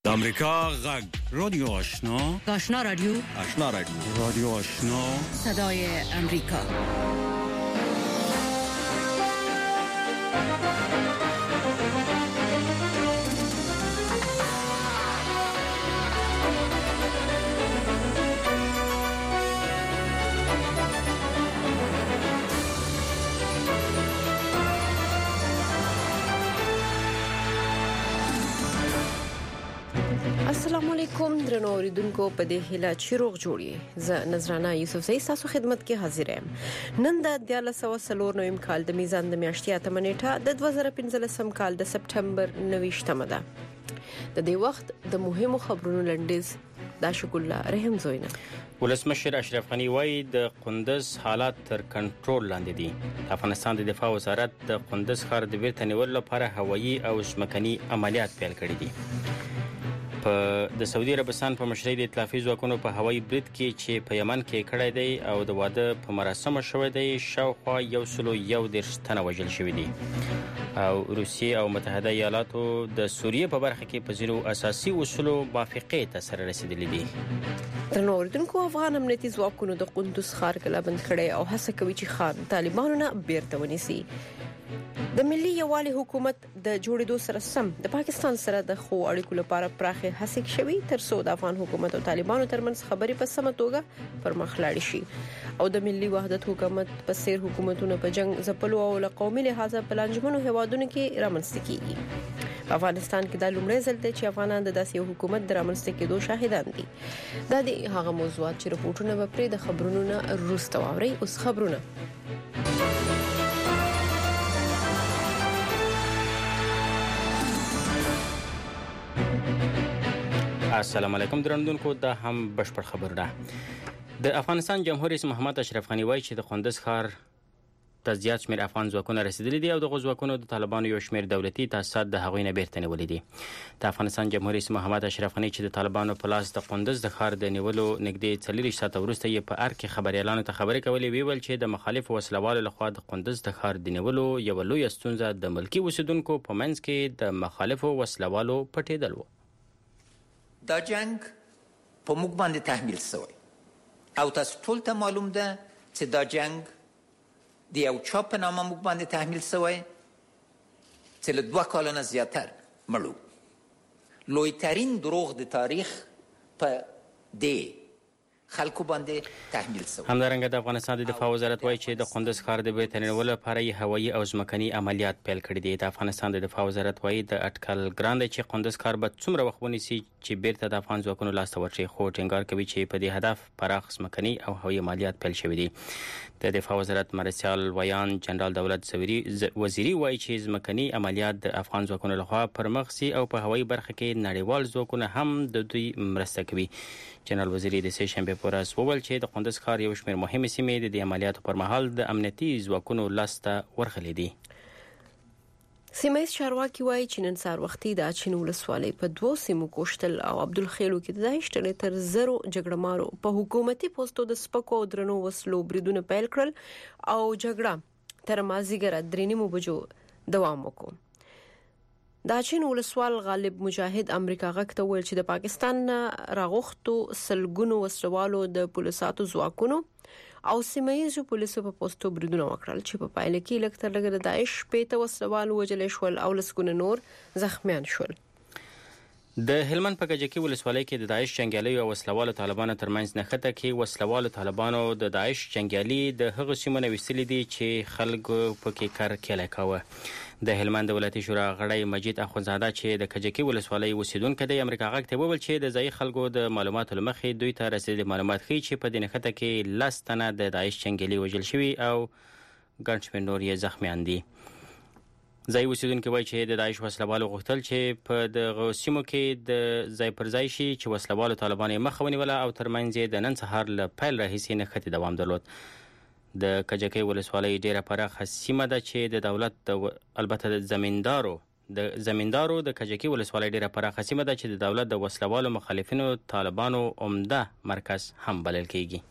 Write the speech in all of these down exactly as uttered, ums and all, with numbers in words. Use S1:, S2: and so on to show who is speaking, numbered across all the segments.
S1: امریکا غږ رادیو آشنا
S2: آشنا رادیو
S1: آشنا رادیو رادیو آشنا
S2: صدای امریکا.
S3: السلام علیکم درنو اوریدونکو په دې هیله چې روغ جوړی زه نظرانه یوسف زئی تاسو خدمت کې حاضر یم. نن د دیالسو سلور نویم کال د میزان د میاشتې اتمه نیټه د دوه زره پنځلسم کال د سپټمبر نويشتمه ده. د دې وخت د مهمو خبرونو لنډیز دا شکر الله رحم زوینه.
S4: ولسمشر اشرف غنی وايي د قندوز حالات تر کنټرول لاندې دي. افغانستان د دفاع وزارت د قندوز ښار د بیرته نیولو لپاره هوایي او ځمکني عملیات پیل کړي دي. په د سعودي عربستان په مشرۍ د ائتلافي ځواکونو په هوایي برید کې چې په یمن کې کړی دی او د واده په مراسمو شوی دی شاوخوا یو سلو یو دېرش تنه وژل شوي دي او روسیې او متحده ایالاتو د سوریې په برخه کې په ځینو اساسي اصولو موافقې ته سره رسیدلي دي.
S3: درنو اوریدونکو افغان امنیتي ځواکونو د قندوز ښار کلابند کړی او هڅه کوي چې ښار طالبانو نه بیرته ونیسي. د ملي یووالي حکومت د جوړېدو سره سم د پاکستان سره د خو اړیکو لپاره پراخه هڅې شوي تر څو د افغان حکومت او طالبانو ترمنځ خبرې په سمه توګه پر مخ لاړې شي او د ملي وحدت حکومت په سیر حکومتونو په جنگ ځپلو او له قومي لحاظه په لانجمنو هوادونو کې رامنځته کیږي. په افغانستان کې د لومړي ځل دی چې افغانان د داسې حکومت د رامنځته کېدو شاهدان دي. دا د هغه موضوعات چې رپورټونه به پرې د خبرونو نه وروسته واوري. اوس خبرونه.
S4: السلام علیکم درنوونکو دا هم بشپړ خبرونه. د افغانستان جمهور رئیس محمد اشرف غنی وایي چې د قندوز ښار ته زیات شمېر افغان ځواکونه رسیدلي دي او د ځواکونو د طالبانو یو شمېر دولتي تاسیسات د هغوی نه بیرته نیولي دي. د افغانستان جمهور رئیس محمد اشرف غنی چې د طالبانو په لاس د قندوز د ښار د نیولو نږدې څلوېښت ساعته وروسته یې په ار کې خبريالانو ته خبرې کولې ویل چې د مخالفو وسلوالو لخوا د قندوز د ښار د نیولو یو لویه ستونزه د ملکي اوسیدونکو په منځ کې د مخالفو وسلوالو پټېدل و.
S5: دا جنگ په موږ باندې تحمیل شوی او تاسو ټول ته معلوم ده چې دا جنگ د یو چا په نامه موږ باندې تحمیل شوی چې له دوه کالو نه زیاتر مړو. لویترین دروغ د تاریخ په دې خلکو باندې تحمیل شوی.
S4: همدارنګه د افغانستان د دفاع وزارت وایي چې د قندوز ښار د بیرته نیولو لپاره یې هوایي او ځمکني عملیات پیل کړي دي. د افغانستان د دفاع وزارت وایي د اټکل ګران دی چې قندوز ښار به څومره وخت ونیسي چې بیرته د افغان ځواکونو لاسته ورشي، خو ټینګار کوي چې په دې هدف پراخ ځمکني او هوایي عملیات پیل شوي دي. د دفاع وزارت مرسیال ویان جنرال دولت وزیری وایي چې ځمکني عملیات د افغان ځواکونو لخوا پر مخ سي او په هوایي برخه کې نړیوال ځواکونه هم د دوی مرسته کوي. جنرال وزیری د سه شنبه پر ورځ وویل چې د قندوز ښار یو شمېر مهمې سیمې د دې عملیاتو پر مهال د امنیتي ځواکونو لاسته ورغلي دي.
S3: سیمایي چارواکي وایي چې نن سهار وختي د اچین ولسوالۍ په دوو سیمو کوشتل او عبدالخیلو کې د داعش ډلې تر زرو جګړهمارو په حکومتي پوسټو د سپکو او درنو وسلو بریدونه پیل کړل او جګړه تر مازیګره درې نیمو بجو دوام وکړ. د اچین ولسوال غالب مجاهد امریکا غږ ته ویل چې د پاکستان راغښتو سلګونو وسلوالو د پولیساتو ځواکونو او سیمایي پولیسو په پوسټو بریدونه وکړل چې په پایله کې لږ تر لږه د داعش پېته وسلوال وژل شول او لسګونه نور زخمیان شول.
S4: د هلمند په کجکي ولسوالۍ کې د داعش جنگیالیو او وسلوالو طالبانو ترمنځ نښته کې وسلوالو طالبانو د داعش جنگیالي د هغو سیمو نه ویستلي دي چې خلکو پکې کار کېلی کاوه. د هلمند ولایتي شورا غړی مجید اخوندزاده چې د کجکي ولسوالۍ اوسیدونکی دی امریکا غږ ته وویل چې د ځایي خلکو د معلوماتو له مخې دوی ته رسېدلي معلومات ښیي چې په دې نښته کې لس تنه د داعش جنګیالي وژل شوي او ګڼ شمېر نور یې زخمیان دي. ځایي اوسیدونکي وایي چې د داعش وسلوالو غوښتل چې په دغو سیمو کې د ځای پر ځای شي چې وسلوالو طالبانو یې مخه ونیوله او ترمنځ یې د نن سهار له پیل راهیسې نښتې دوام درلود. د کجکي ولسوالۍ ډیره پراخه سیمه ده چې د دولت د البته د زمیندارو د زمیندارو د کجکي ولسوالۍ ډیره پراخه سیمه ده چې د دولت د وسلوالو مخالفینو طالبانو عمده مرکز هم بلل کیږي.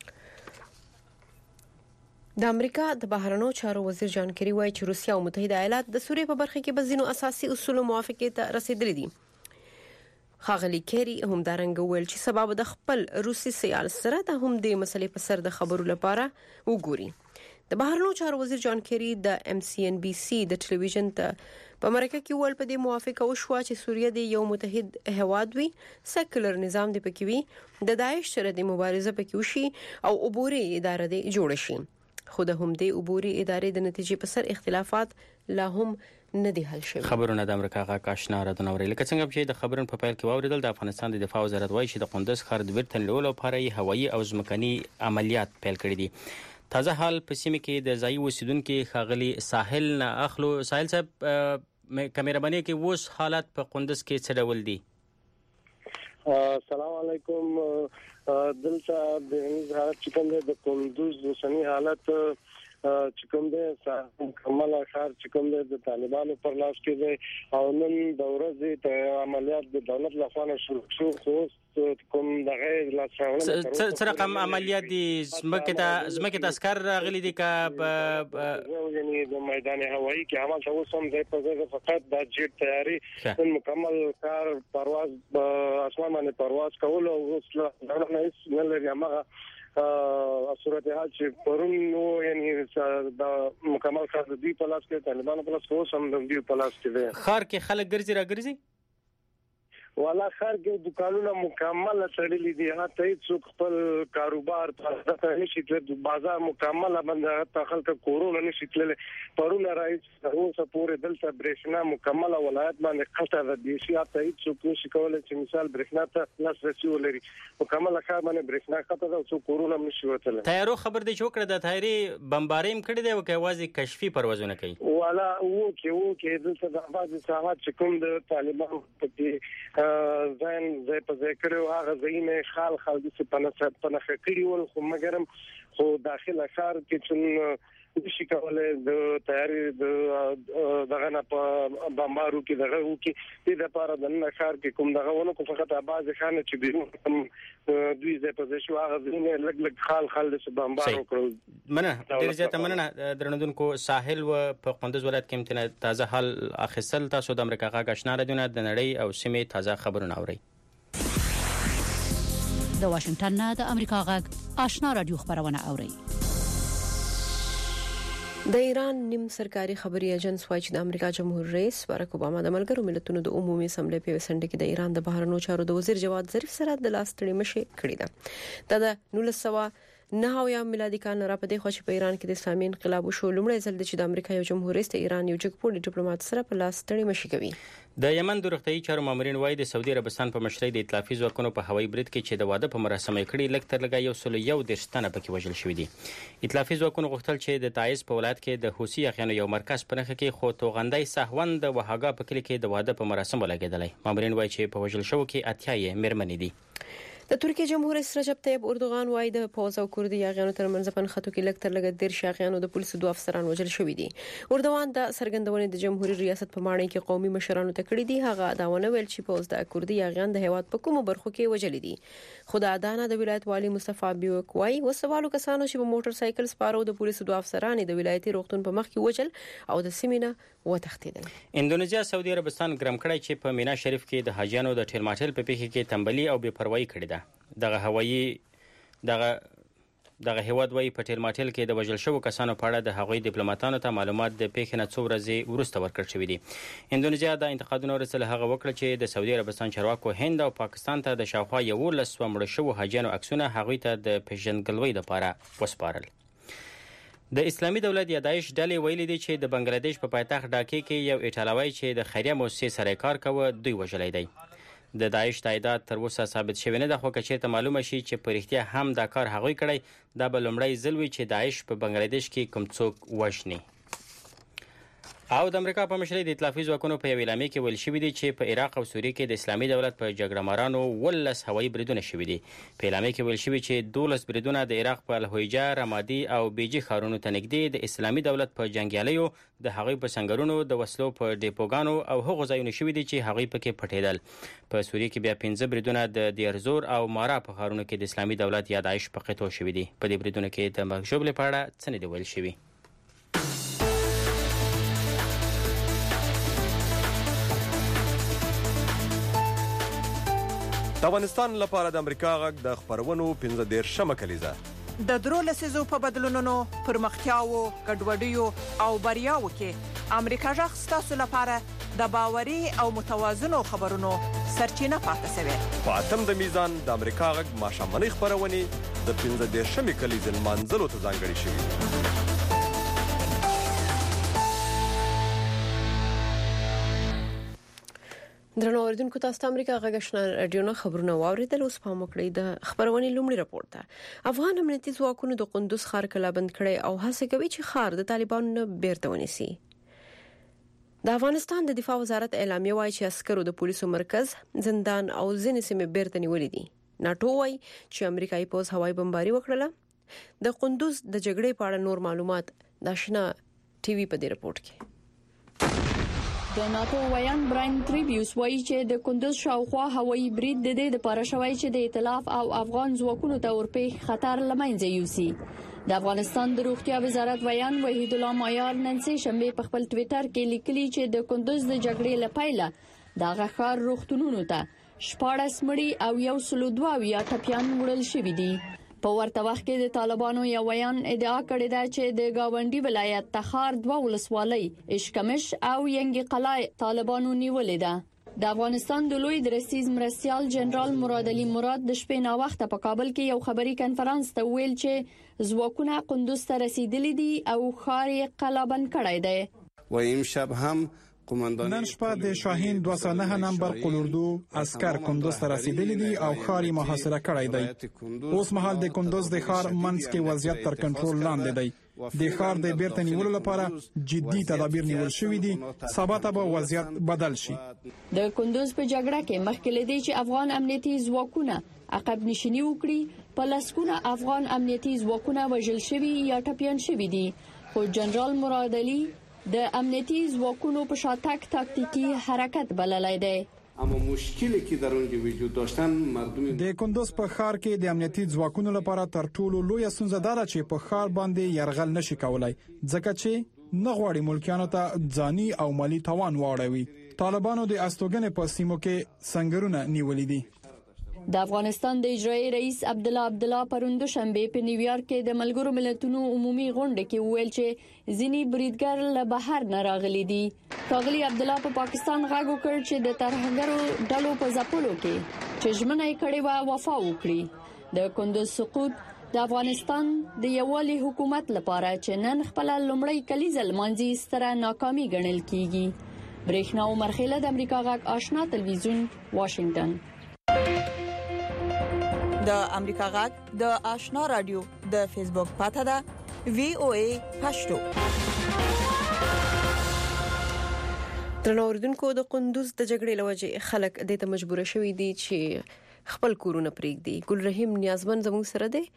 S3: د امریکا د بهرنیو چارو وزیر جان کری وایي چې روسیا او متحده ایالات د سوریې په برخه کې بزینو اساسي اصول موافقه ته رسیدلي دي. ښاغلي کیری همدارنګه ویل چې سبب د خپل روسي سیال سره د هم د مسلې په سر د خبرو لپاره وګوري. د بهرنیو چارو وزیر جان کیری د ام سی ان بي سي د ټلویزیون ته په امریکا کې ول په دې موافقه وشوه چې سوریه د یو متحد هواد وي، سیکولر نظام دی پکې وي، د داعش سره د مبارزه پکې وشي او عبوري اداره دی جوړ شي. خو د هم د عبوري ادارې د نتیجې په سر اختلافات لا هم نه دی حل شوی.
S4: خبرونه د امریکا غا کاشنا را د نورې لکه څنګه چې د خبرن په پیل کې واوریدل د افغانستان د دفاع وزارت وایي چې د قندوز ښار د بیرته نیولو لپاره هوایي او ځمکني عملیات پیل کړي دي. تازه حال په سیمه کې د ځای اوسیدونکو ښاغلي ساحل نه اخلو. ساحل صاحب کیمرمنې کې اوس حالات په قندوز کې څه ډول دي؟
S6: السلام علیکم. دلته د حالت چې کوم د قندوز اوسنی حالت چې کوم د مکمل ښار چې کوم د طالبانو پر لاس کې دی او نن د ورځې د عملیات د دولت لخوا شروع شو. خو کوم دغه لاسونه
S4: څه رقم عملیات دي؟ زمکه ته زمکه ته اسکر راغلي دي کا
S6: یعنی د میدان هوایی کې عمل شو سم دی په ځای فقط د جیټ تیاری نن مکمل کار پرواز اسمان باندې پرواز کول او اوس نه نه لري هغه صورتحال چې پرون نو یعنی د مکمل کار د دی په لاس کې طالبانو په لاس کې سم د دی په لاس کې دی.
S4: خار کې خلک ګرځي را ګرځي
S6: والا خار کې دکانونه مکمل تړلي دي، هغه هیڅ خپل کاروبار ته نشي تللی، بازار مکمل باندې ته خلک کورونه نشي تللی. پرونه راځي اوس پورې دلته برېښنا مکمل ولایت باندې قطع د دي شي، ته هیڅ نشي کولای چې مثال برېښنا ته لاسرسي ولري. مکمل خار باندې برېښنا قطع ده او کورونه نشي وتلی.
S4: تیارو خبر دي چې وکړه د تایری بمباریم کړی دی او کې وازي کشفي پروازونه کوي.
S6: والا وو کې وو کې دلته د بعض ساحات چې کوم د طالبانو په ځان زه په ذکر او هغه زینه خال خال د سپنه پنه کړی ول خو مګرم خو داخله ښار کې چې نشي کولای د تیاری د دغه نه په بمبارو کې دغه وو کې د لپاره د نه ښار کې کوم دغه ونه کو فقط आवाज خانه چې بیرون دوی زه په شو هغه زینه لګ لګ خال خال د بمبارو کړو.
S4: منه ډیر زیاته مننه درنودونکو. ساحل و په قندوز ولایت کې امتناع تازه حال اخیستل. تاسو د امریکا غا آشنا رادیو د نړۍ او سیمې تازه خبرونه اورئ.
S2: د واشنگټن نه د امریکا غا آشنا رادیو خبرونه اورئ.
S3: د ایران نیم سرکاري خبري ایجنس وايي چې د امریکا جمهور رئیس باراک اوباما د ملګرو ملتونو د عمومي اسمبلی په وسنډ کې د ایران د بهرنیو چارو د وزیر جواد ظریف سره د لاس تړي مشي کړی ده. دا د نولس سوه نه اویا میلادي کال را پدې خو چې په ایران کې د اسلامي انقلاب وشو. لومړی ځل چې د امریکا یو جمهور رئیس د ایران یو جګپوړي ډیپلوماټ سره په لاس تړي مشي کوي.
S4: د یمن د روغتيایي چارو مامورین وايي د سعودي عربستان په مشرۍ د ائتلافي ځواکونو په هوایي برید کې چې د واده په مراسم یې کړي لکه تر لګا یو سل یو د شتنه پکې وژل شوې دي. ائتلافي ځواکونو غوښتل چې د تایز په ولایت کې د حوثي اخیانو یو مرکز پرخه کې خو توغندای سهوند د وهاګا په کلی کې د واده په مراسم ولګیدلای. مامورین وايي چې په وژل شو کې اتیا یې مرمنې دي.
S3: د ترکیه جمهور رئیس رجب طیب اردوغان وايي د پوز او کردي یاغیانو ترمنځ په خطو کې لکتر لګ ډیر شاغیانو د پولیسو دوه افسران وژل شوې دي. اردوغان د سرګندونې د جمهوریت ریاست په ماڼۍ کې قومي مشرانو ته کړی دي. هغه دا ونه ویل چې پوز د کردي یاغیان د هیواد په کومو برخو کې وژل دي. خدا ادانه د ولایت والی مصطفی بیوک وايي وسوالو کسانو چې په موټر سایکل سپارو د پولیسو دوه افسران د ولایتي روغتون په مخ کې وژل او د سیمینه وتښتیدل.
S4: اندونیزیا سعودي عربستان ګرم کړی چې په مینا شریف کې د حاجیانو د ټیل ماټل په پیښه کې تنبلی او بے پروايي کړې ده. دغه هوایي دغه دغه هیواد وای په ټیل ماټل کې د وژل شوو کسانو په اړه د هغوی ډیپلوماټانو ته معلومات د پیښې نه څو ورځې وروسته ورکړل شوې دي. اندونیزیا د انتقادونو وروسته هغه وکړه چې د سعودي عربستان چارواکو هند او پاکستان ته د شاوخوا یو لس مړ شوو حاجیانو عکسونه هغوی ته د پیژندګلوۍ لپاره وسپارل. د اسلامي دولت یا داعش ډلې ویلي دي چې د بنگلاديش په پایتخت ډاکې کې یو ایټالوی چې د خیریه مؤسسې سره کار کوي دوی وژلای دی. د داعش تایید تر اوسه ثابت شوی نه ده، خو که چیرته معلومه شي چې په رښتیا هم دا کار هغوی کړی دا به لومړی ځل وي چې داعش په بنگلاديش کې کوم څوک وژني. او د امریکا په مشرۍ د ائتلافي ځواکونو په یو اعلامیه کې ویل شوي دي چې په عراق او سوریه کې د اسلامي دولت په جګړه مارانو ولس هوایي بریدونه شوي دي. په اعلامیه کې ویل شوي چې دولس بریدونه د عراق په الهویجه، رمادي او بیجي ښارونو ته نږدې د اسلامي دولت په جنګیالیو، د هغوی په سنګرونو، د وسلو په ډیپوګانو او هغو ځایونو شوي دي چې هغوی پکې پټېدل. په سوریه کې بیا پنځه بریدونه د دیرزور او مارا په ښارونو کې د اسلامي دولت یا داعش په قطعو شوي دي. په دې بریدونو کې د مرګ ژوبلې په اړه څه نه دي ویل شوي.
S7: د افغانستان لپاره د امریکا غږ د خبرونو پنځه دېرشمه کلیزه
S8: د درو لسیزو په بدلونونو پرمختیاو ګډوډیو او بریاو کې امریکا غږ ستاسو لپاره د باوري او متوازنو خبرونو سرچینه پاتې شوی.
S7: په اتم د میزان د امریکا غږ ماښامنۍ خبرونې د پنځه دېرشمې کلیزې لمانځلو ته ځانګړې شوي.
S3: درنو اوریدونکو تاسو ته امریکا غږ آشنا رادیو نه خبرونه واوریدل. اوس په مکړې د خبرونې لومړی راپور ته افغان امنیتي ځواکونو د قندوز ښار کلابند کړي او هڅه کوي چې ښار د طالبانو نه بیرته ونیسي. د افغانستان د دفاع وزارت اعلامیه وايي چې عسکرو د پولیسو مرکز زندان او ځینې سیمې بیرته نیولې دي. ناټو وايي چې امریکایي پوځ هوایي بمباري وکړه. د قندوز د جګړې په اړه نور معلومات د آشنا ټي وي په دې راپور کې.
S9: د ناتو ویان براین تریبیوس وایي چې د کندوز شاوخوا هوایي برید د دې لپاره شوی چې د ائتلاف او افغان ځواکونو ته ورپېښ خطر لمنځه یوسي. د افغانستان د روغتیا وزارت ویان وحید الله مایار نن سه شنبه په خپل ټوئیټر کې لیکلي چې د کندوز د جګړې لپاره د غخار روغتونونو ته شپاړس مړي او یو سل دوه اویا ټپیان وړل شوي دي. په ورته وخت کې د طالبانو یو ویان ادعا کړې ده چې د گاونډي ولایت تخار دوه ولسوالۍ اشکمش او ینګي قلعه طالبانو نیولې ده. د افغانستان د لوی درسیز مرستیال جنرال مراد علي مراد د شپې نا وخت په کابل کې یو خبري کانفرنس ته ویل چې ځواکونه قندوز ته رسیدلي دي او ښار یې قلابند کړی دی.
S10: و امشب هم
S11: نن شپه د شاهین دوه سوه نه نمبر قلوردو عسكر کندوز ته رسیدلي دي او ښار یې محاصره کړی دی. اوس مهال د کندوز د ښار منځ کې وضعیت تر کنټرول لاندې دی. د ښار د بیرته نیولو لپاره جدي تدابیر نیول شوي دي. سبا ته به وضعیت بدل شي.
S9: د کندوز په جګړه کې مخکې لدی چې افغان امنیتي ځواکونه عقب نشینی وکړي په لسګونه افغان امنیتي ځواکونه وژل شوي یا ټپیان شوي دي. خو جنرال مراد علي د امنیتي ځواکونو په شاتګ تاکتیکی حرکت بللای دی.
S10: اما مشکلی که در اونجا وجود داشتن مردم
S11: د کندوز په ښار کې د امنیتي ځواکونو لپاره تر ټولو لوی ستونزه ده چې په ښار باندې يرغل نشي کولای ځکه چې نه غواړي ملکیانو ته ځاني او مالی تاوان واړوي. طالبانو د استوګنې په سیمو کې سنگرونه نیولې دي.
S9: د افغانستان د اجرایي رئیس عبد الله عبد الله پروند شنبه په نیویارک کې د ملګرو ملتونو عمومي غونډه کې ویل چې ځینی بریدګر له بهر نه راغلي دي. ښاغلي عبد الله په پاکستان غاګو کړ چې د ترهګرو ډلو په ځپلو کې چې ژمنه یې کړې و وفا وکړي. د کندوز سقوط د افغانستان د یووالي حکومت لپاره چې نن خپل لومړی کلیزه لمانځي ستره ناکامي ګڼل کیږي. برېښنا عمر خیله د امریکا غږ آشنا تلویزیون واشنگټن.
S8: د امریکا غږ د آشنا رادیو د فیسبوک پاته ده وی او ای پښتو.
S3: درنو اوریدونکو د قندوز د جګړې لوجه خلک د ته مجبور شوي دي چې خپل کورونه پرېږدي. ګل رحیم نیازمن زموږ سره دی.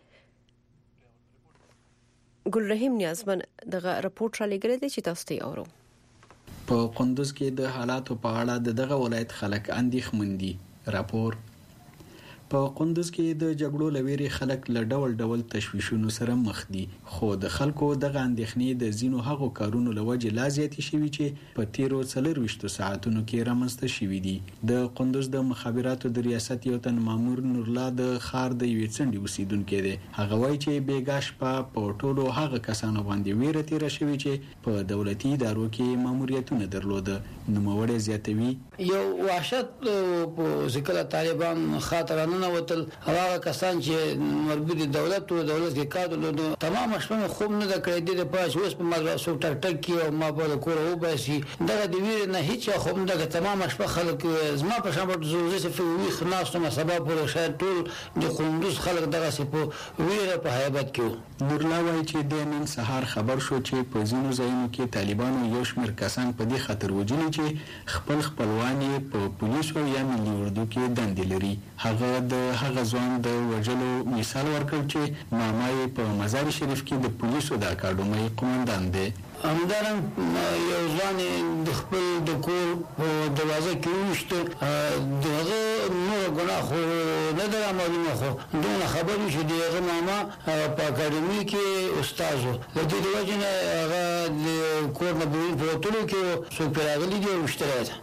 S3: ګل رحیم نیازمن دغه راپورټ را لګره دي چې تاسو ته اورو.
S12: په قندوز کې د حالاتو په اړه دغه ولایت خلک اندېښمن دي. راپور په قندوز کې د جګړو لويري خلک له ډول ډول تشویشونو سره مخ دي. خو د خلکو دغه اندېښنې د زینو هغو کارونو لوجه لا زیاتې شوي چې په تیرو څلور وشتو ساعتونو کې رامنځته شوي دي. د قندوز د مخابراتو د ریاست یو تن مامور نورلا د خار د یوې څنډې اوسیدونکو دی. هغه وایي چې بیګا شپه په ټولو هغه کسانو باندې ویره تیر شوي چې په دولتي ادارو کې ماموریتونه درلوده. نوموړی زیاتوي
S13: یو وحشت په ذکر طالبان خاطرانه وتل هغه کسان چې مربوط دولت او دولت کې کادو تمام شپه خوب نه کړی دي په اوس په مدرسو ټک ټک کې او ما په کور او باسي دغه د ویر نه هیڅ خوب نه تمام شپه خلک زما په شان په زوزه په وی خلاص نو سبب پر شاید ټول د قندوز خلک دغه په ویر په هیبت کې.
S12: نورلا وایي چې د نن سهار خبر شو چې په ځینو ځایونو کې طالبانو یو شمېر کسان په دې خطر وجلي چې خپل خپلوان په پولیسو یا ملي اردو کې دندې لري. هغه د هغه ځوان د وجلو مثال ورکړ چې ماما یې په مزار شریف کې د پولیسو د اکاډمۍ قومندان دی.
S13: همدارن یو ځوان د خپل د کور په دروازه کې وشته دغه نور ګناه خو نه ده معلومه خو دونه خبرې چې دغه ماما په اکاډمۍ کې استاد و د دې د وجه نه هغه د کور نه بوین په ټولو کې څو پیراغلي دي او اشتراک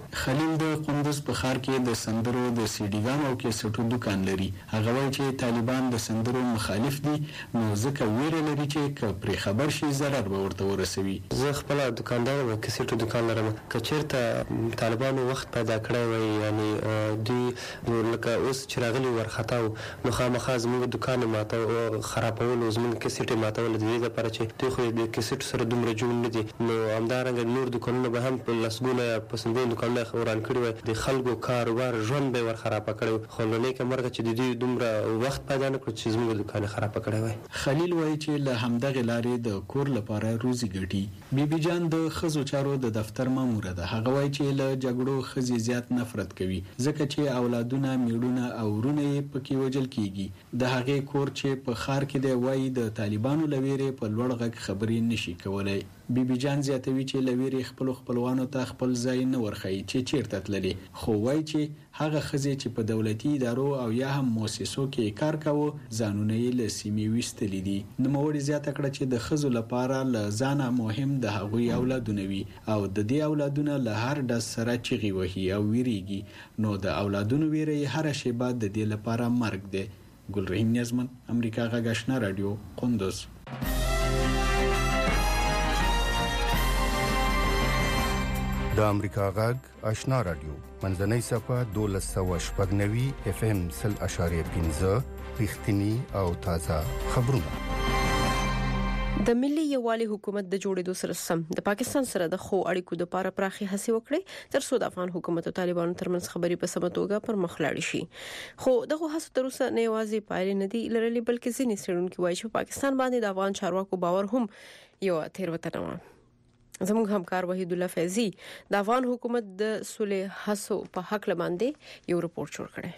S12: خلیل د قندوز په ښار کې د سندرو د سیډیګانو او کیسټو دکان لري. هغه وایي چې طالبان د سندرو مخالف دي، نو ځکه ویره لري چې که پرې خبر شي ضرر به ورته ورسوي.
S14: زه خپله دکاندار یم، کیسټو دکان لرم. که چېرته طالبانو وخت پیدا کړی وای، یعنې دوی لکه اوس چې راغلي وارخطا وو، نو خامخا زموږ دکان یې ماته خرابولو، زموږ کیسټ یې ماتول، د دې لپاره چې دوی خو د کیسټو سره دومره جوړ نه دي. نو همدارنګه نور دکانونه به هم په لسګونه یا په سلګونو دکانونه وران کړي وای، د خلکو کاروبار ژوند به ور خراب کړي. خو له نیکه مرګه چې د دوی دومره وخت پیدا نه کړو چې زموږ دکان خراب کړی وای.
S12: خلیل وایي چې له همدغه لارې د کور لپاره روزي ګټي. بیبي جان د ښځو چارو د دفتر ماموره ده. هغه وایي چې له جګړو ښځې زیات نفرت کوي، ځکه چې اولادونه، میړونه او ورونه یې پکې وژل کیږي. د هغې کور چې په ښار کې دی وایي د طالبانو له ویرې په لوړ غږ خبرې نشي کولی. بیبي جان زیاتوي چې له ویرې خپلو خپلوانو ته خپل ځای نه ورښیي چې چیرته تللي، خو وایي چې هغه ښځې چې په دولتي ادارو او یا هم مؤسسو کې کار کوي ځانونه یې له سیمې ویستلي دي. نوموړي زیاته کړه چې د ښځو لپاره له ځانه مهم د هغوی اولادونه وي او د دې اولادونه له هر ډز سره چغې وهي او ویریږي، نو د اولادونو ویره یې هره شیبه د دې لپاره مرګ دی. ګلرحیم نیازمن، امریکا غږ آشنا رادیو، قندوز.
S15: د امریکا غږ آشنا رادیو منځنۍ صفحه دولس سوه شپږ نوي اف ام سل اشاریه پنځه رښتینی او تازه خبرونه.
S3: د ملي یووالي حکومت د جوړېدو سره سم د پاکستان سره د خو اړیکو د لپاره پراخي هڅې وکړې تر څو د افغان حکومت او طالبانو ترمنځ خبرې په سمه توګه پر مخ لاړې شي. خو دغه هڅو تر اوسه نه یوازې پایلې نه دي لرلې، بلکې ځینې څېړونکي وایي چې پاکستان باندې د افغان چارواکو باور هم یو تېروتنه وه. زموږ همکار وحید الله فیضی د افغان حکومت د صلح هڅو په حق لمانده یو رپورت جوړ کړی.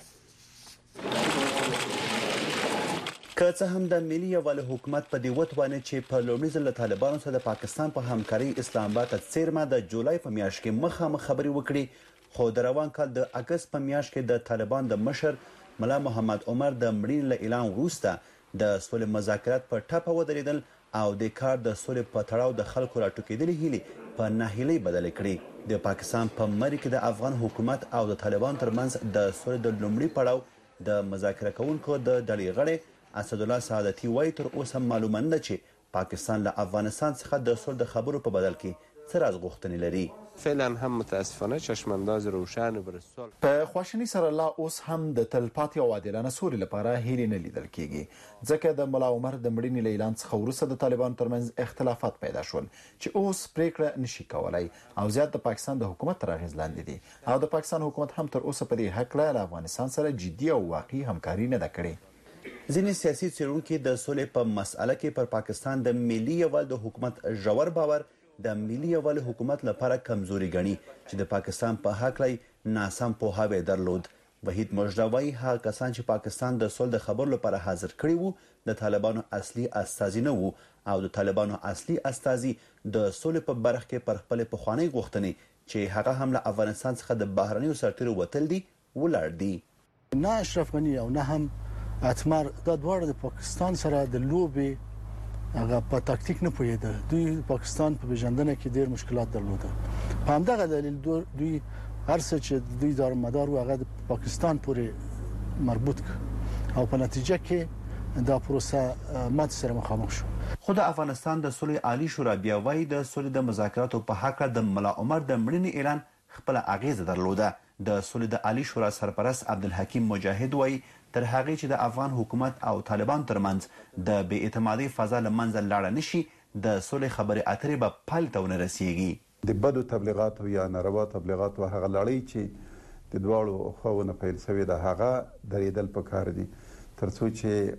S16: که څه هم د ملي یووالي حکومت په دې وتوانه چې په لومړي ځل له طالبانو سره د پاکستان په همکاري اسلام آباد ته څیرمه د جولای په میاشت کې مخامخ خبرې وکړي، خو د روان کال د اگست په میاشت کې د طالبان د مشر ملا محمد عمر د مړینې له اعلان وروسته د صلح مذاکرات په ټاپه ودرېدل او د کار د صلح په تړاو د خلکو راټوکېدلې هیلې په ناهیلۍ بدلې کړې. د پاکستان په مری کې د افغان حکومت او د طالبان ترمنځ د صلح د لومړي پړاو د مذاکره کوونکو د ډلې غړی اسدالله سعادتي وایي تر اوسه معلومه نه ده چې پاکستان له افغانستان څخه د صلح د خبرو په بدل کې څه راز غوښتنې لري.
S17: فعلا هم متاسفانه چشمانداز روشن بر صلح
S18: په خواشنی سره لا اوس هم د تلپاتې او عادلانه سولې لپاره هیلې نه لیدل کیږي، ځکه د ملا عمر د مړینې له اعلان څخه وروسته د طالبانو ترمنځ اختلافات پیدا شول چې اوس پریکړه نشي کولای او زیات د پاکستان د حکومت تر اغیز لاندې دي او د پاکستان حکومت هم تر اوسه په دې حق له افغانستان سره جدي او واقعي همکاري نه ده کړې.
S16: ځینې سیاسي څېړونکي د صلح په مسأله کې پر پاکستان د ملي یووالي د حکومت ژور باور د ملي یووالي حکومت لپاره کمزوري ګڼي چې د پاکستان په حق لای ناسم پوهاوی درلود. وحید مجدوی هغه کسان چې پاکستان د صلح د خبرو لپاره حاضر کړي وو د طالبانو اصلي استازي نه وو او د طالبانو اصلي استازي د صلح په برخه کې پر خپل پخوانی غوښتنې چې هغه هم له افغانستان څخه د بهرنیو سرتیرو وتل دي ولاړ دي.
S19: نه اشرف غنی او نه هم اتمر د دوړ د پاکستان سره د لوبي هغه په تاکتیک نه پوهیده. دوی پاکستان په بجندنه کې ډیر مشکلات درلوده. په همدغه دلیل دوی هر څه چې دوی دار مدار هغه د پاکستان پورې مربوط ک او په نتیجه کې دا پروسه مات سره مخامخ شو.
S16: خو د افغانستان د صلح عالی شورا بیا وايي د صلح د مذاکراتو په حق د ملا عمر د مړینې اعلان خپل اغیزه درلوده. د صلح د عالی شورا سرپرست عبدالحکیم مجاهد وايي تر هغه چې د افغان حکومت او طالبان ترمنځ د بې اعتمادۍ فضا له منځه لاړه نشي د صلح خبرې اترې به پای ته ونه رسیږي.
S10: د بدو تبلیغاتو یا ناروا تبلیغاتو هغه لړۍ چې د دواړو خواونو پیل شوې ده هغه درېدل پکار دي ترڅو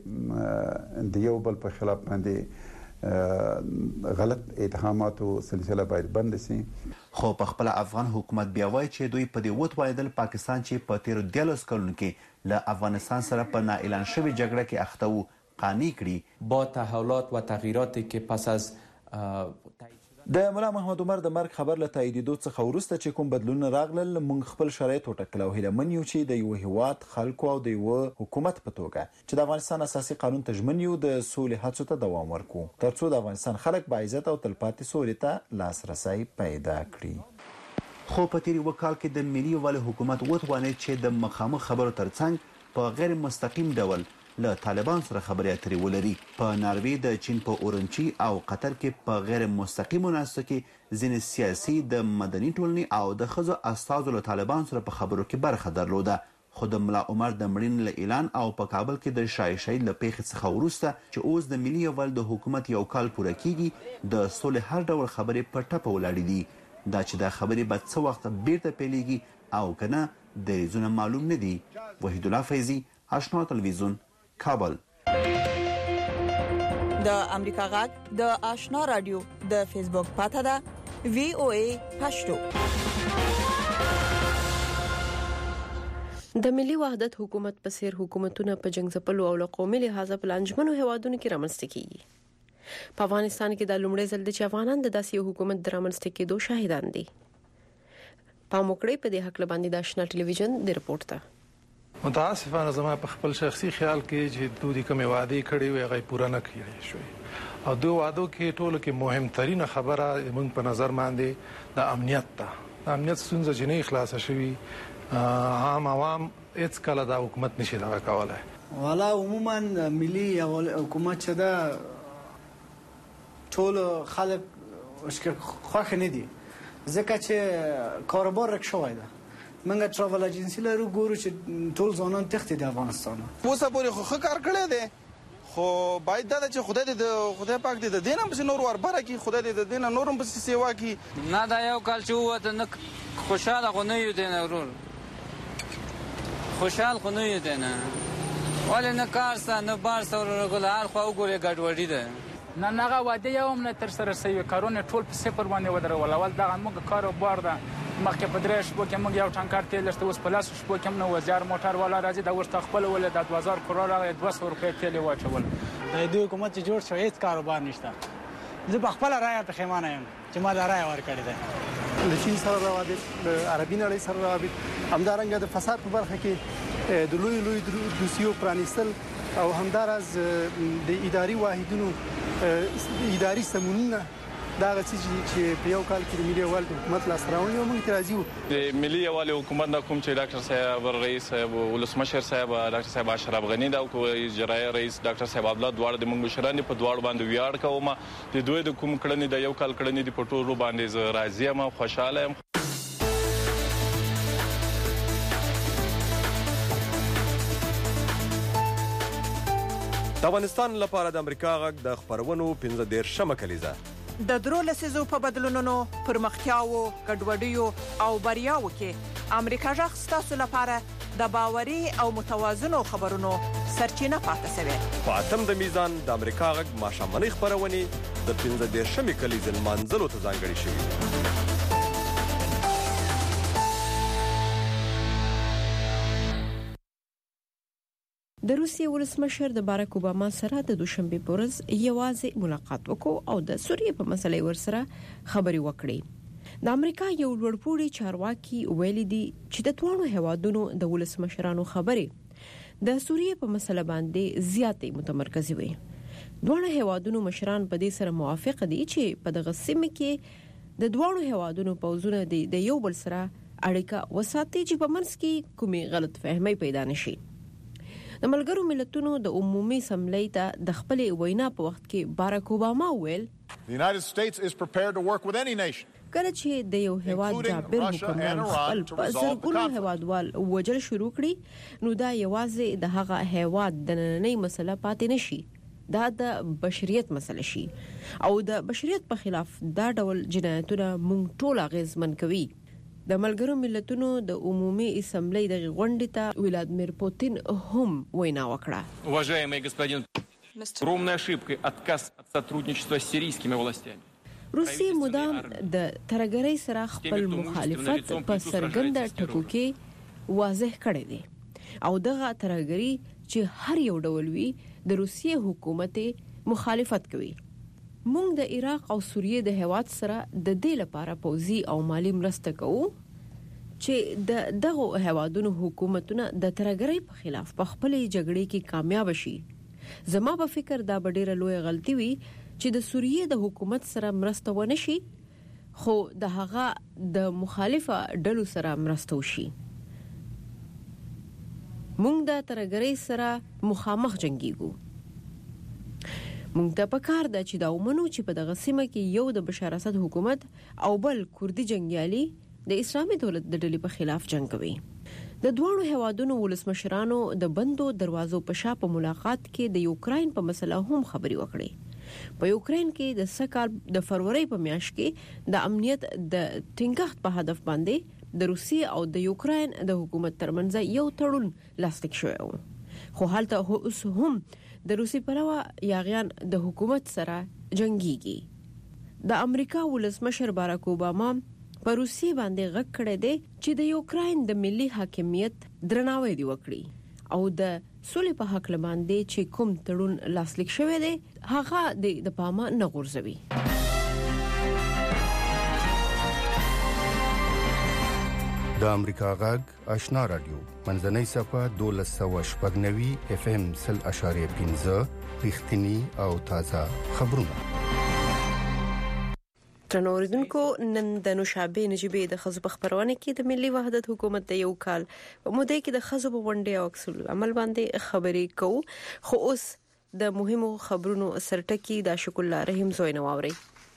S10: چې د یو بل په خلاف باندې غلط اتهاماتو سلسله باید بند شي.
S16: خو په خپل افغان حکومت بیا وایي چې دوی په دې وتوانېدل پاکستان چې په تیرو دیارلسو کلونو کې له افغانستان سره په نااعلان شوې جګړه کې اخته وو قانع کړي.
S20: با تحولات و تغییراتی که پس از
S18: د ملا محمد عمر د مرګ خبر له تاییدېدو څخه وروسته چې کوم بدلون راغلل موږ خپل شرایط وټاکل او هیله من یو چې د یو هیواد خلکو او د یو حکومت په توګه چې د افغانستان اساسي قانون ته ژمن یو د سولې هڅو ته دوام ورکړو ترڅو د افغانستان خلک با عزت او تلپاتې سولې ته لاسرسي پیدا کړي.
S16: خو په تیر وکال کې د ملي یووالي حکومت وتوانید چې د مخامخ خبرو ترڅنګ په غیر مستقیم ډول له طالبان سره خبرې اترې ولري. په ناروې د چین په اورنچي او قطر کې په غیر مستقیم مناسبه کې ځینې سیاسي د مدني ټولنې او د ښځو استازو له طالبان سره په خبرو کې برخه درلوده. خو د ملا عمر د مړینې له اعلان او په کابل کې د شایشۍ له پیښې څخه وروسته چې اوس د ملي یووالي د حکومت یو کال پوره کیږي د سولې هر ډول خبرې په ټپه ولاړې دي. دا چې دا خبرې به څه وخت بیرته پیلېږي او که نه دریځونه معلوم نه دي. وحید الله فیضي، آشنا تلویزیون، کابل.
S8: د امریکا غږ د آشنا رادیو د فیسبوک پاته ده وی او ای پښتو.
S3: د ملي وحدت حکومت په سیر حکومتونه په جنگ ځپلو او له قومي لحاظه په لانجمنو هوادونو کې رامنځته کیږي. په افغانستان کې د لومړي ځل د چې د داسې حکومت د رامنځته کېدو شاهدان دي. پام وکړئ په دې حق لباندې د آشنا ټلویزیون د رپورت ته.
S21: متاسفانه زما په خپل شخصي خیال کې چې دوی کومه وعده کړې وي هغه پوره نه کړې شوې او دوی وعده کې ټولو کې مهمترینه خبره موږ په نظر باندې د امنیت ته د امنیت ستونزه چې نه خلاصه شوي عام عوام هیڅ کله دا حکومت نشي دا کولای.
S22: والا عموما ملي حکومت چې دا ټول خلک خوښ نه دي ځکه چې کاروبار رک شوی ده. منګه ټراول ایجنسی لرو ګورو چې ټول ځوانان تښتي د افغانستان.
S23: اوسه پورې خو ښه کار کړی دی خو باید دا چې خدای دې د خدای پاک دې د دینه په نور ور بره کی خدای دې د دینه نورم په سیوا کی.
S24: نه دا یو کال چې وته نه خوشاله خو نه یو دینه ورور خوشحال خو نه یو دینه ولې نه کار سره نه بار سره ګلار خو وګوري ګډوډي ده.
S25: نه نه واده یو نه تر سره سوي کارونه ټول په صفر باندې ودرول. اول دا موږ کاروبار ده مخکې په درې شپو کې موږ یو ټانکر تیل لرته اوس په لاس شپو کې نو وزیر موټر والا راځي دا ورته خپل ول د دوه هزار کروڑ راغی دوه سوه روپۍ تیل واچول.
S22: د دې حکومت چې جوړ شو هیڅ کاروبار نشته. زه په خپل رائے ته خیمانه یم چې ما دا رائے ورکړی ده.
S26: د چین سره روابط د عربي نړۍ سره روابط همدارنګه د فساد په برخه کې د لوی لوی دوسیو پرانیستل او همدارز د اداري واحدونو اداري سمونونه دا غسی چې په یو کال کې د ملي یووالي حکومت لاس راوړی او موږ راځي وو.
S27: د ملي یووالي حکومت د کوم چې ډاکټر صاحب رئیس صاحب ولسمشر صاحب ډاکټر صاحب اشرف غنی دا او اجرایي رئیس ډاکټر صاحب عبدالله دواړه د موږ مشران په دواړو باندې ویاړ کوم. د دوی د کوم کړنې د یو کال کړنې د پټولو باندې راضي یم خوشاله یم.
S7: د افغانستان لپاره د امریکا غږ د خبرونو پنځه دېرشمه کلیزه
S8: د درو لسیزو په بدلونونو پرمختیاو ګډوډیو او بریاو کې امریکا غږ ستاسو لپاره د باوري او متوازنو خبرونو سرچینه پاتې شوی.
S7: په اتم د میزان د امریکا غږ ماښامنۍ خبرونه د پنځه دېرشمې کلیزې لمانځلو ته ځانګړې شوې.
S3: د روسیې ولسمشر د باراک اوباما سره د دوشنبه په ورځ یوازې ملاقات وکړ او د سوریې په مسلې ورسره خبرې وکړې. د امریکا یو لوړپوړي چارواکي ویل دي چې د دوه هیوادونو د ولسمشرانو خبرې د سوریې په مسله باندې زیاتې متمرکزې وي. دوه هیوادونو مشران په دې سره موافق دي چې په دغه سیمه کې د دوه هیوادونو پوځونه د یو بل سره اړیکه وساتي چې په منځ کې کومې غلط فهمي پیدا نشي. د ملګرو ملتونو د عمومي اسمبلی ته د خپل وینا په وخت کې باراک اوباما ویل
S28: The United States is prepared to work with any nation
S3: کله چې د یو هیواد جابر حکمران خپل په زرګونو هیوادوال وجل شروع کړي نو دا یوازې د هغه هیواد د نننۍ مسله پاتې نشي دا د بشریت مسله شي او د بشریت په خلاف دا ډول جنایتونه مونږ ټول اغیزمن کوي. د ملګرو ملتونو د عمومي اسمبلی د غونډې ته ولادیمیر پوتین هم وینا وکړه.
S29: Уважаемый господин, огромной ошибкой отказ от сотрудничества с сирийскими властями.
S3: روسیې مدام د ترګرۍ سره خپل مخالفت په سرګند ټکو کې واضح کړی دی او دغه ترګری چې هر یو ډول وي د روسیې حکومت مخالفت کوي. مونږ د عراق او سوریې د هیواد سره د دې لپاره پوځي او مالی مرسته کوو چې د دغه هیوادونو حکومتونه د ترګرۍ په خلاف په خپل جګړې کې کامیاب شي. زما په فکر دا ډېره لوی غلطي وي چې د سوریې د حکومت سره مرسته ونه شي خو د هغه د مخالفه ډلو سره مرسته وشي. مونږ د ترګری سره مخامخ جنگیږو. مونږ ته پکار ده چې دا ومنو چې په دغه سیمه کې یو د بشار اسد حکومت او بل کوردي جنگیالي د اسلامي دولت د ډلې په خلاف جنگ کوي. د دوه هوادونو ولسمشرانو د بندو دروازو په شا په ملاقات کې د یوکرين په مسله هم خبري وکړي. په یوکرين کې د سکهال د فروری په میاشت کې د امنیت د ټینګښت په هدف باندې د روسیې او د یوکرين د حکومت ترمنځ یو تړون لاسلیک شوی و. خو حالته اوس هم د روسي پلوه یاغیان د حکومت سره جنگيږي. د امریکا ولسمشر باراک اوباما په روسي باندې غږ کړی دی چې د یوکرين د ملي حاکمیت درناوی دی وکړي او د سولې په حق باندې چې کوم تړون لاسلیک شوی دی هغه د پامه نه غورځوي.
S15: د امریکا غږ آشنا رادیو منځنۍ صفه دولس سوه شپږ نوي اف ام سل اشاریه پنځه رښتینی او تازه خبرونه.
S3: ترنوردونکو نن د نوشابه نجيبه د خزو په خبرونه کې د ملي وحدت حکومت د یو کال په موده کې د خزو په ونډه او اکسل عمل باندې خبرې کوو. خو اوس د مهمو خبرونو سرټکی د شکر الله رحیم زوی نواوري.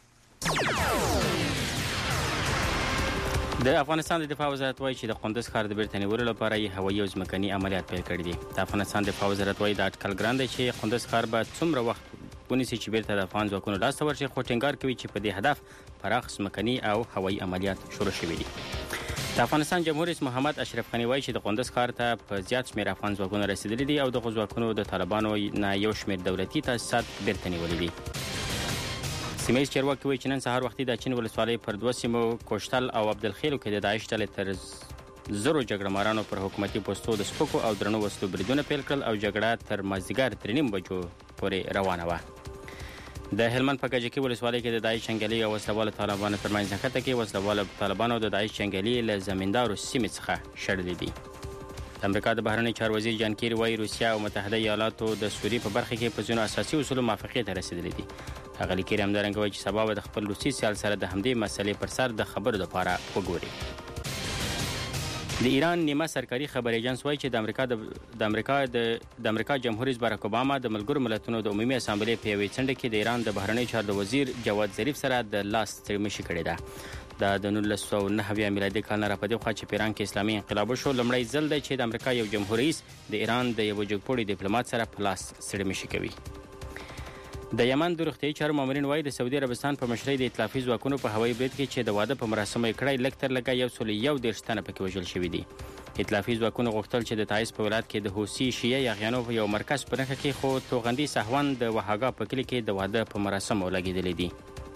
S1: د افغانستان د دفاع وزارت وایي چې د قندوز ښار د بیرته نیولو لپاره یې هوایي او ځمکني عملیات پیل کړي دي. د افغانستان دفاع وزارت وایي دا اټکل ګران دی چې قندوز ښار به څومره وخت ونیسي چې بیرته د افغان ځواکونو لاس ته ورشي، خو ټینګار کوي چې په دې هدف پراخ ځمکني او هوایي عملیات شروع شوي دي. د افغانستان جمهور رئیس محمد اشرف غني وایي چې د قندوز ښار ته په زیات شمېر افغان ځواکونه رسیدلي دي او د ځواکونو د طالبانو نه یو شمېر دولتي تاسیسات بیرته نیولي دي. سیمه‌ییز چارواکي وایي چې نن سهار وختي د چین ولسوالۍ پر دوه سیمو کوشتل او عبدالخیلو کې د داعش ډلې تر زرو جګړهمارانو پر حکومتي پوستو د سپکو او درنو وسلو بریدونه پیل کړل او جګړه تر مازدیګر درې نیم بجو پورې روانه وه. د هلمند په کجکي ولسوالۍ کې د داعش چنګلي او وسلوال طالبانو ترمنځ نښته کې وسلوال طالبانو د داعش چنګلي له زمیندارو سیمې څخه شړلې دي. د امریکا د بهرنی چارو وزیر جان کیری وایي روسیا او متحده ایالاتو د سوریې په برخه کې په ځینو اساسي اصولو موافقې ته رسیدلي دي. هغه لیکي همدارنګه وایي چې سبا به د خپل روسي سیال سره د همدې مسلې پر سر د خبرو لپاره وګوري. د ایران نیمه سرکاري خبري ایجنس وایي چې د امریکا د امریکا د د امریکا جمهور رئیس باراک اوباما د ملګرو ملتونو د عمومي اسامبلې په یوې څنډه کې د ایران د بهرنی چارو وزیر جواد ظریف سره د لاس تړمشي کړې ده. دا د نولس سوه نهه اویا میلادي کال نه راپدې خوا چې په ایران کې اسلامي انقلاب وشو لومړی ځل دی چې د امریکا یو جمهور رئیس د ایران د یو جګپوړي ډیپلوماټ سره په لاس تړمشي کوي. د یمن د روغتیايي چارو مامورین وایي د سعودي عربستان په مشرۍ د ائتلافي ځواکونو په هوایي برید کې چې د واده په مراسمو یې کړی لږ تر لږه یو سل یو دېرش تنه پکې وژل شوي دي. ائتلافي ځواکونو غوښتل چې د تایز په ولایت کې د حوثي شیعه یاغیانو یو مرکز په نښه کې خو توغندي سهوان د وهاګا په کلي کې د واده په مراسمو لګېدلي دي.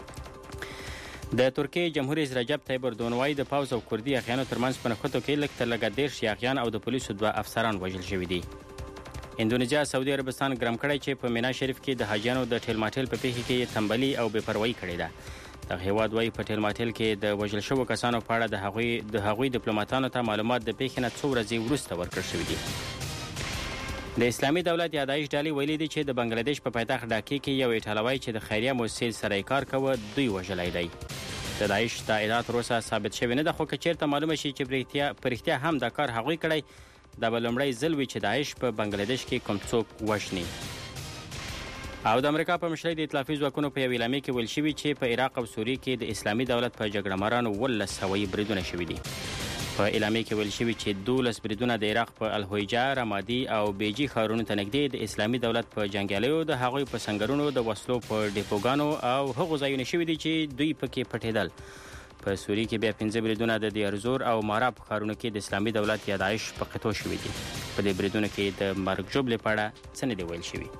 S1: د ترکیې جمهور رئیس رجب طیب اردوغان وایي د پوځ او کردي یاغیانو ترمنځ په نښتو کې لږ تر لږه دېرش یاغیان او د پولیسو دوه افسران وژل شوي دي. اندونیزیا سعودي عربستان ګرم کړی چې په مینا شریف کې د حاجیانو د ټیل ماټیل په پیښه کې تنبلي او بې پروایي کړې ده. دغه هیواد وایي په ټیل ماټیل کې د وژل شوو کسانو په اړه د هغوی د هغوی ډیپلوماټانو ته معلومات د پیښې نه څو ورځې وروسته ورکړل شوي دي. د اسلامي دولت یا داعش ډلې ویلي دي چې د بنگلاديش په پایتخت ډاکې کې یو ایټالوی چې د خیریه مؤسسې سره یې کار کوه دوی وژلی دی. د داعش دا ادعا تر اوسه ثابت شوی نه ده، خو که چیرته معلومه شي چې په رښتیا هم دا کار هغوی کړی دا به لومړی ځل وي چې داعش په بنگلاديش کې کوم څوک وژني. او د امریکا په مشرۍ د ائتلافي ځواکونو په یو اعلامیه کې ویل شوي چې په عراق او سوریې کې د اسلامي دولت په جګړهمارانو ولس هوایي بریدونه شوي دي. په اعلامیه کې ویل شوي چې دولس بریدونه د عراق په الهویجه، رمادي او بیجي ښارونو ته نږدې د اسلامي دولت په جنګیالیو د هغوی په سنګرونو د وسلو په ډیپوګانو او هغو ځایونه شوي دي چې دوی پکې پټېدل. په سوریې کې بیا پنځه بریدونه د دیارزور او مارا په ښارونو کې د اسلامي دولت یا داعش په قطو شوي دي. په دې بریدونو کې د مرګ ژوبلې په اړه څه نه دي ویل شوي.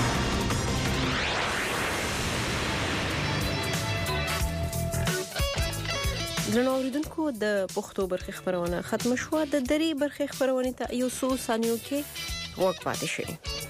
S3: درنو اوریدونکو د پښتو برخې خبرونه ختم شوه. د دري برخې خبرونه ته یو څو ثانیو کې وخت پاتې شي.